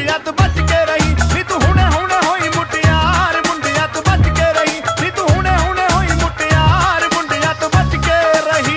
मुंडिया तू बच के रही नी तू हुणे हुणे होई मुटियार मुंडिया तू बच के रही नी तू हुणे हुणे होई मुटियार मुंडिया तू बच के रही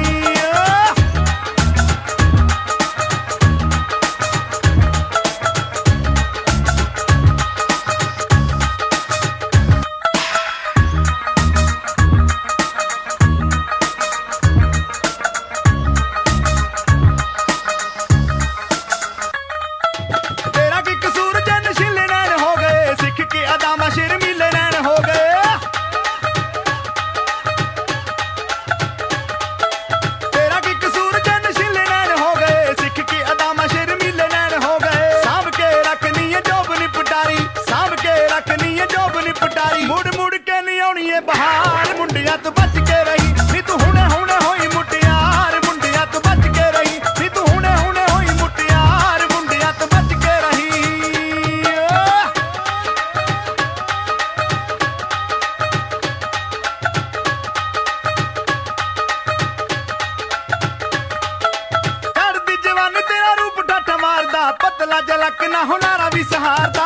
बहार मुंडिया तू बच के रही नी तू हुणे हुणे होई मुटियार मुंडिया तू बच के रही नी तू हुणे हुणे होई मुटियार मुंडिया तू बच के रही कर दी जवानी तेरा रूप ठाठा मारदा पतला जलक ना हुनारा भी सहारदा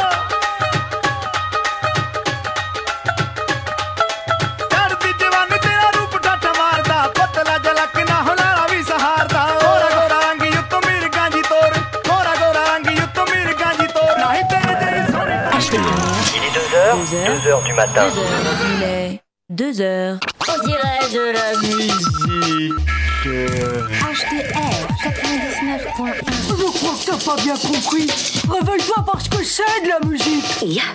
Il est 2h du matin. 2h, il est 2h. On dirait de la musique. HDR 99.1. Je crois que t'as pas bien compris. Réveille-toi parce que c'est de la musique. Ja.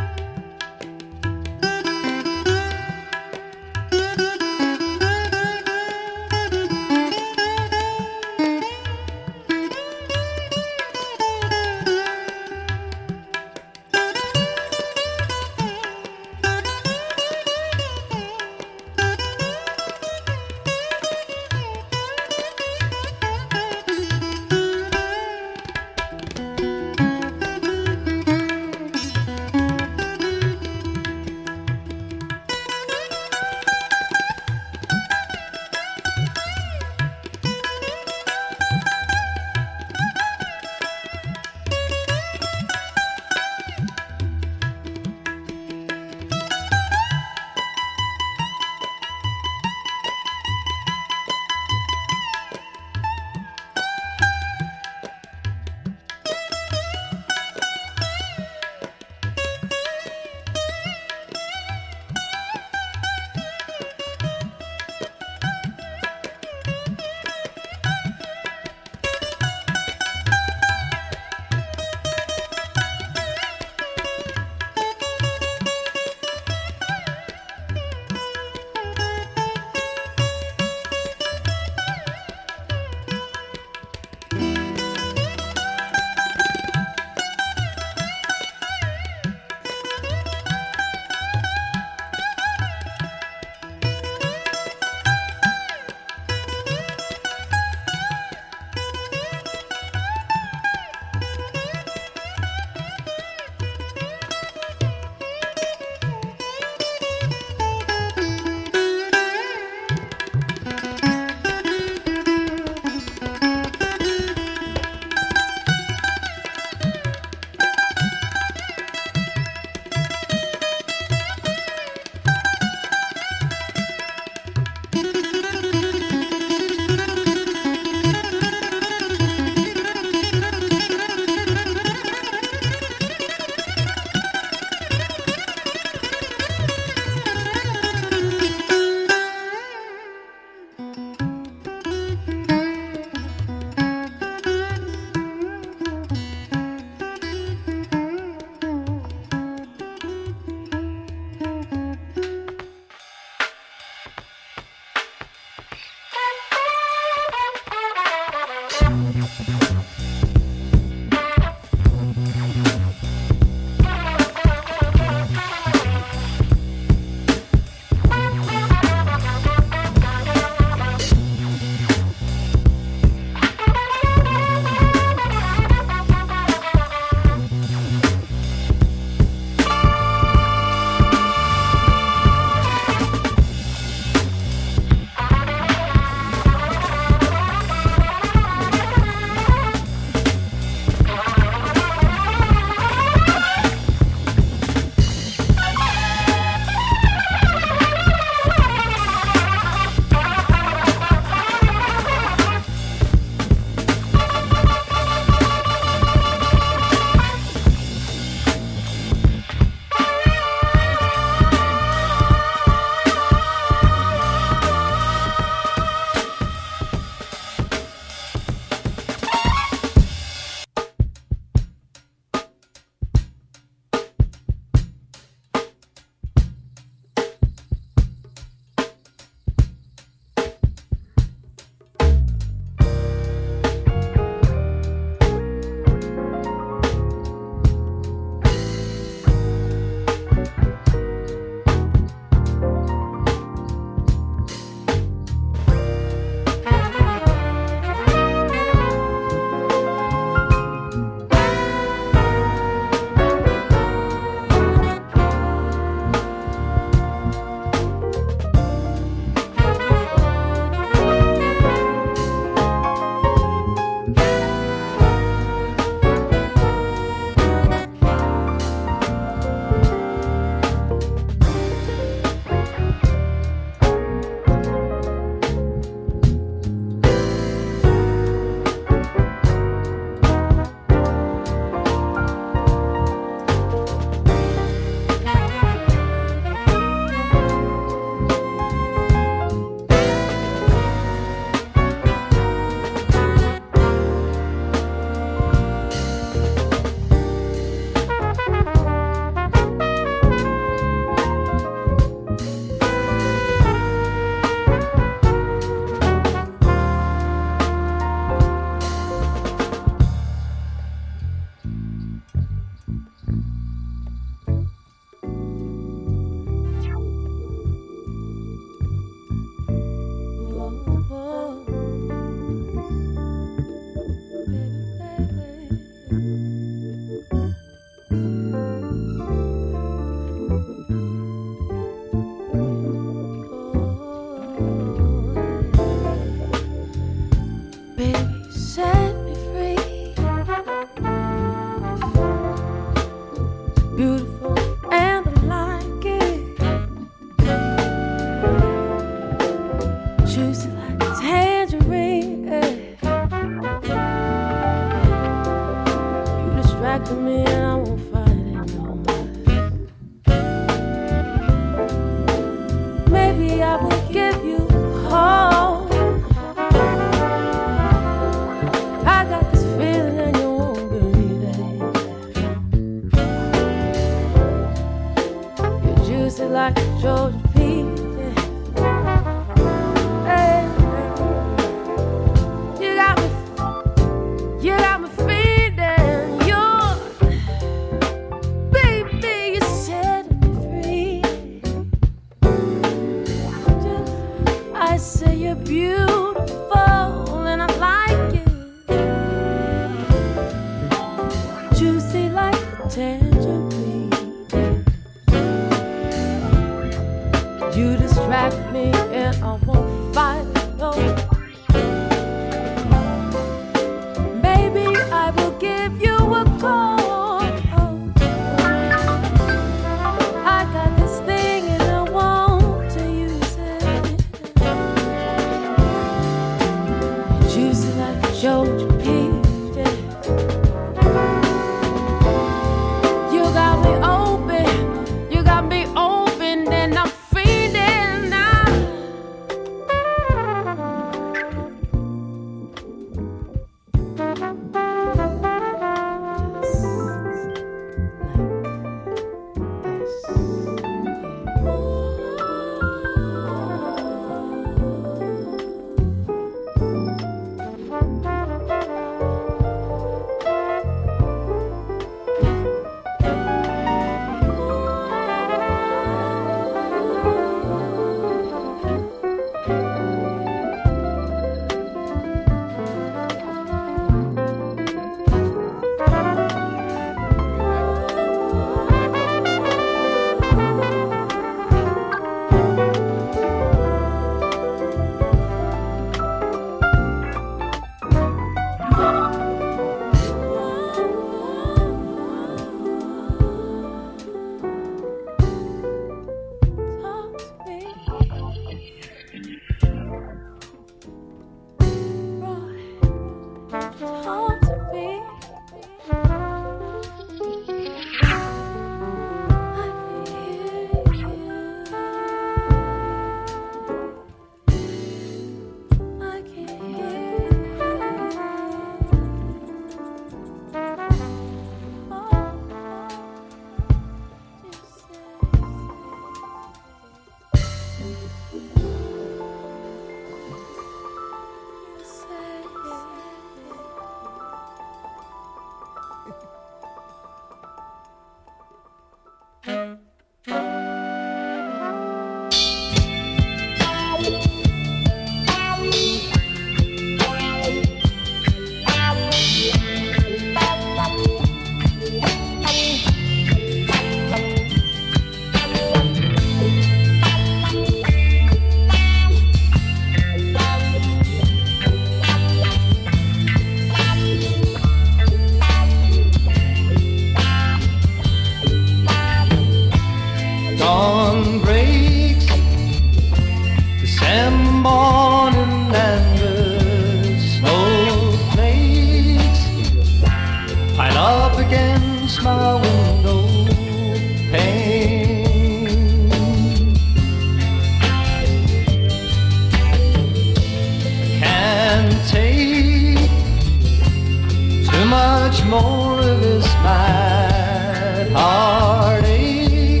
can't take too much more of this mad heartache.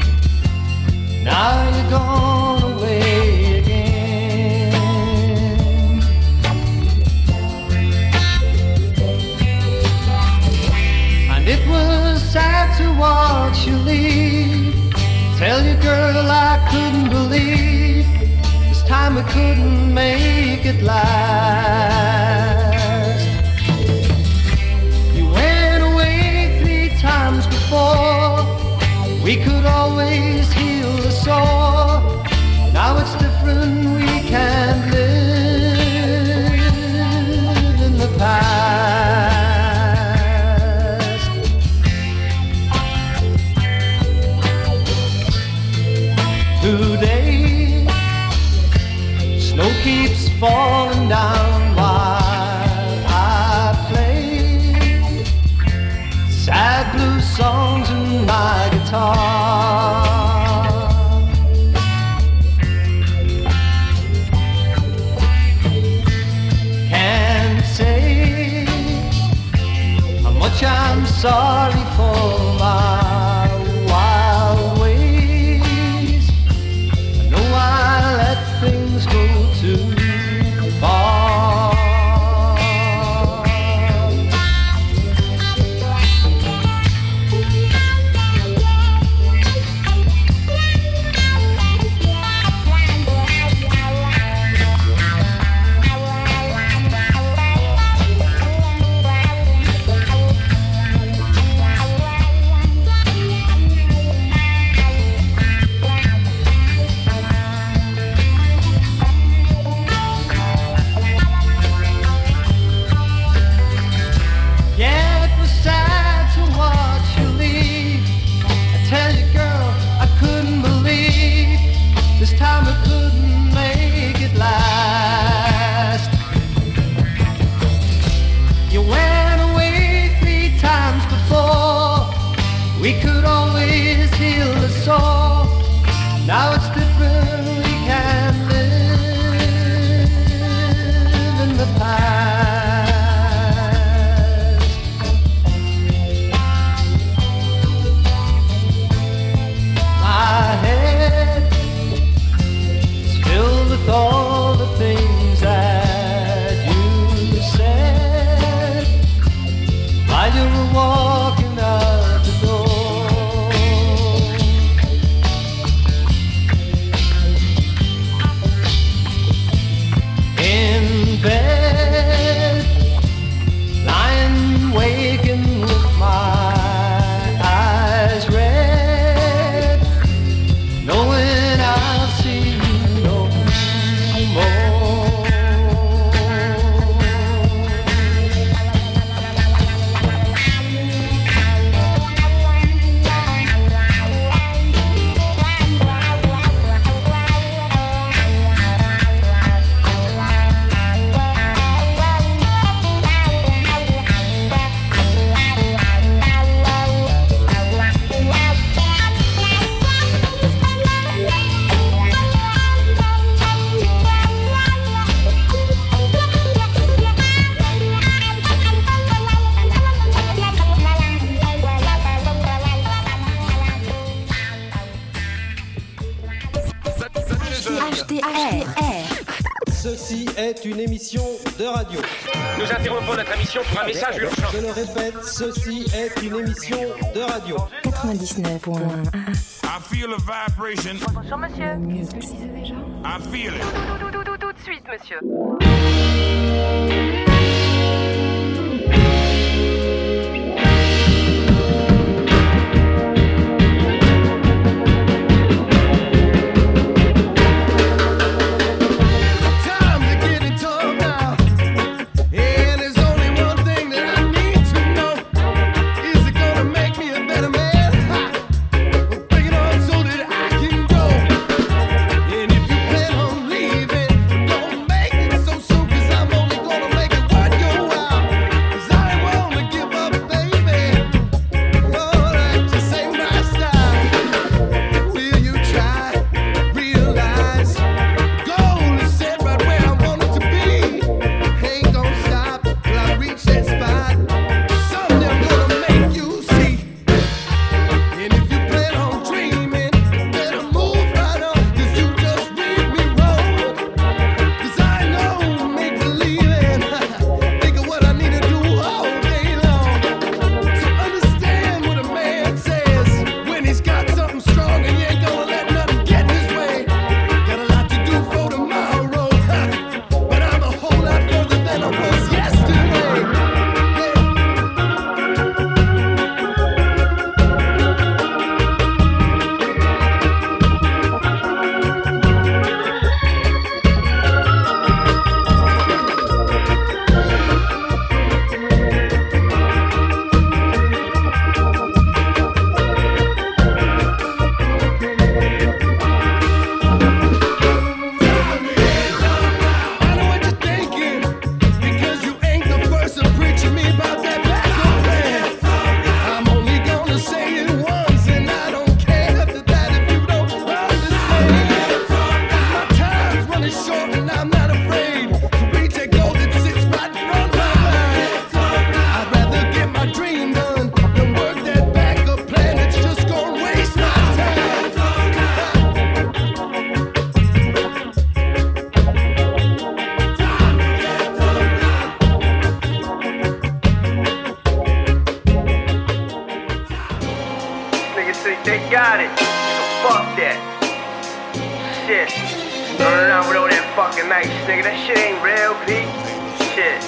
Now you're gone away again. And it was sad to watch you leave. Tell you, girl, I couldn't believe this time we couldn't make it last. You went away 3 times before. We could always heal the sore. Now it's different, we can't live in the past. Today, snow keeps falling down while I play sad blues songs in my guitar. Can't say how much I'm sorry for my wild ways. I know I let things go too far. We could always heal the sore. Now it's different, we can't live in the past. My head is filled with all the things that you said while you were walking out the door. In bed, lying waking with my eyes red, knowing I'll see you no more. Ceci est une émission de radio. Nous interrompons notre émission pour un message urgent. Je le répète, ceci est une émission de radio. 99.1. I feel a vibration. Bonjour monsieur. Qu'est-ce que c'est déjà? I feel it. Tout de suite monsieur. And if you plan on leaving, don't make it so soon, 'cause I'm only gonna got it. So fuck that. Shit. Running around with all that fucking nice nigga. That shit ain't real, P. Shit.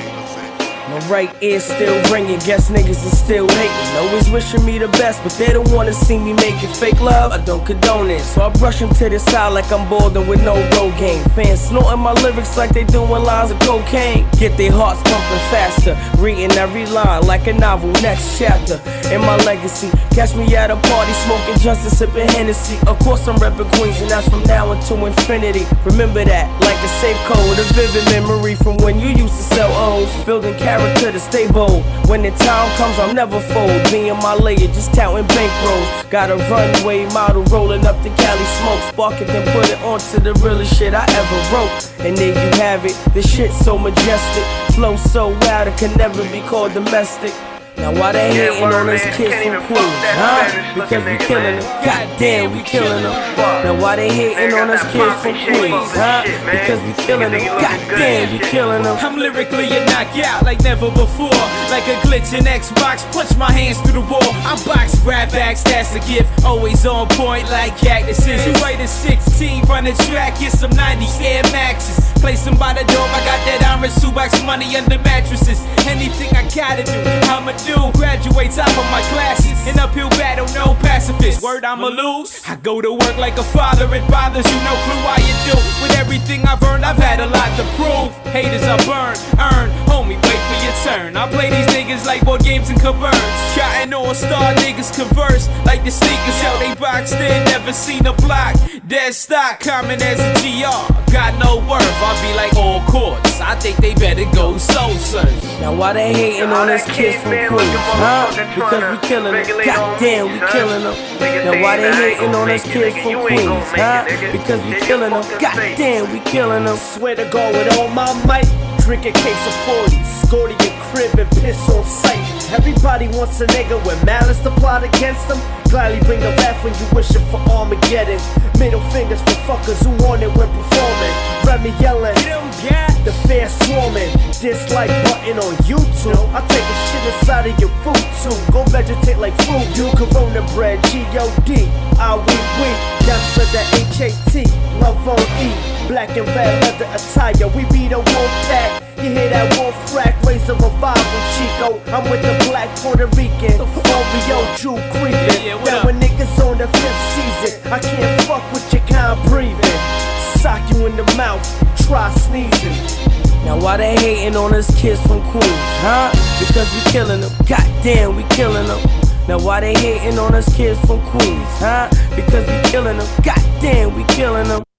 My right ear's still ringing, guess niggas is still hating. Always wishing me the best, but they don't wanna see me making fake love. I don't condone it, so I brush them to the side like I'm balding with no road game. Fans snorting my lyrics like they doing lines of cocaine. Get their hearts pumping faster, reading every line like a novel, next chapter in my legacy. Catch me at a party smoking Justice, sipping Hennessy. Of course I'm repping Queens, and that's from now into infinity. Remember that, like a safe code, a vivid memory from when you used to sell O's. Building character to stay bold. When the time comes, I'll never fold. Me and my layer just counting bankrolls. Got a runway model rolling up the Cali smoke. Spark it, then put it onto the realest shit I ever wrote. And there you have it. The shit so majestic, flow so wild it can never be called domestic. Now why they hating on us kids from Queens, huh? Because we killing them. Goddamn, we killing them. Now why they hating on us kids from Queens, huh? Because we killing them. Goddamn, we killing them. I'm lyrically a knockout like never before. Like a glitch in Xbox, punch my hands through the wall. I box rap backs, that's a gift. Always on point like cactuses. You wait a 16, run the track, get some 90 Air Maxes. Place them by the door, I got that orange shoebox money under mattresses. Anything I gotta do, I'ma do. Graduate top of my classes. In uphill battle, no pacifist. Word, I'ma lose. I go to work like a father, it bothers you, no clue why you do. With everything I've earned, I've had a lot to prove. Haters I burn, earn, homie, wait for your turn. I play these niggas like board games and converts. Counting all-star niggas converse like the sneakers. Yo, they boxed in, never seen a block. Dead stock, common as a GR. Got no worth, I'll be like all courts. I think they better go soul search. Now why they hating on us kids from Queens, huh? Because we killing them. Goddamn, we killing them. Now why they hating on us kids from Queens, huh? Because we killing them. Goddamn, we killing them. Swear to God with all my might. Drink a case of 40, score to your crib and piss on sight. Everybody wants a nigga with malice to plot against them. Gladly bring the wrath when you wishing for Armageddon. Middle fingers for fuckers who want it when performing. Remy yelling, the fair swarming. Dislike button on YouTube. I take a shit inside of your food too. Go vegetate like food. Do Corona bread, G-O-D. we. Gangsta the H-A-T, love on E. Black and red leather attire, we be the wolf pack. You hear that wolf crack, raise a revival, Chico. I'm with the black Puerto Rican, Oreo Jew creeping. Now when niggas on the 5th season, I can't fuck with your kind breathing. Sock you in the mouth, try sneezing. Now why they hating on us kids from Queens, huh? Because we killing them, goddamn we killing them. Now why they hating on us kids from Queens, huh? Because we killing them, goddamn we killing them.